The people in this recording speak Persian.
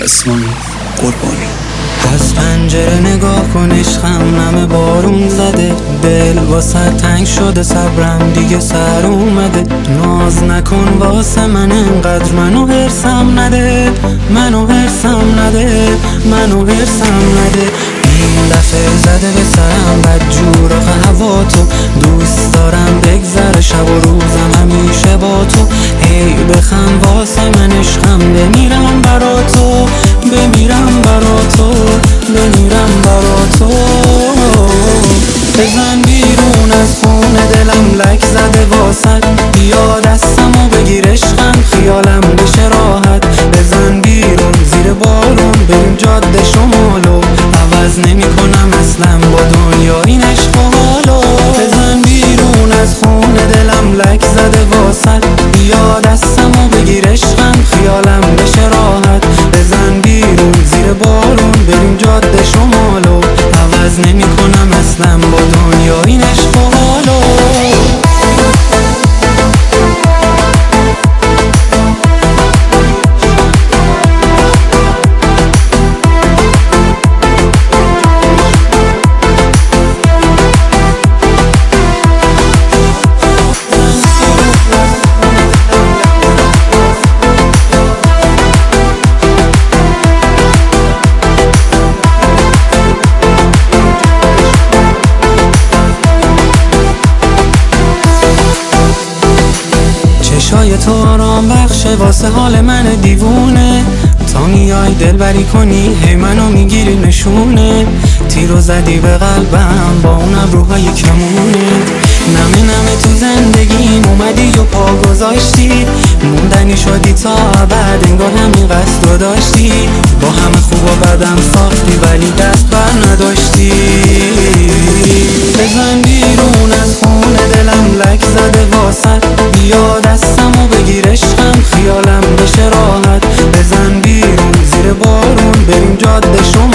اسمانی قربانی. از پنجره نگاه کن عشقم، نم بارون زده، دل واسه تنگ شده، صبرم دیگه سر اومده. ناز نکن واسه من انقدر، منو هرسم نده، منو هرسم نده، منو هرسم نده. این دفعه زده به سرم بدجور آخه هوا تو، دوست دارم بگذره شب و روزم همیشه با تو. هی بخند واسه من عشقم، بمیرم برا تو، بمیرم برا تو، بمیرم برا تو. بزن بیرون از خونه دلم لک زده واسد، بیا دستمو بگیر عشقم خیالم بشه راحت. بزن بیرون زیر بارون بریم جاده شمالو، عوض نمی کنم اصلا با دنیا این عشق و حالو. بزن بیرون از خونه دلم لک زده واسد، بیا دستمو بگیر عشقم خیالم بشه راحت. بزن بیرون زیر بارون بریم جاده شمالو، عوض نمی کنم اصلا با دنیا این عشق و حالو. چشای تو آرام بخشه واسه حال من دیوونه، تا میای دلبری کنی هی منو میگیری نشونه. تیرو زدی به قلبم با اون ابروهای کمونه، نمه نمه تو زندگیم اومدی و پا گذاشتی، موندنی شدی تا ابد انگار همین قصد رو داشتی. با همه خوب و بدم ساختی ولی دست بر نداشتی. بزن بیرون از خونه دلم لک زده واسد، بیا دستمو بگیر عشقم خیالم بشه راحت. بزن بیرون زیر بارون بریم جاده شما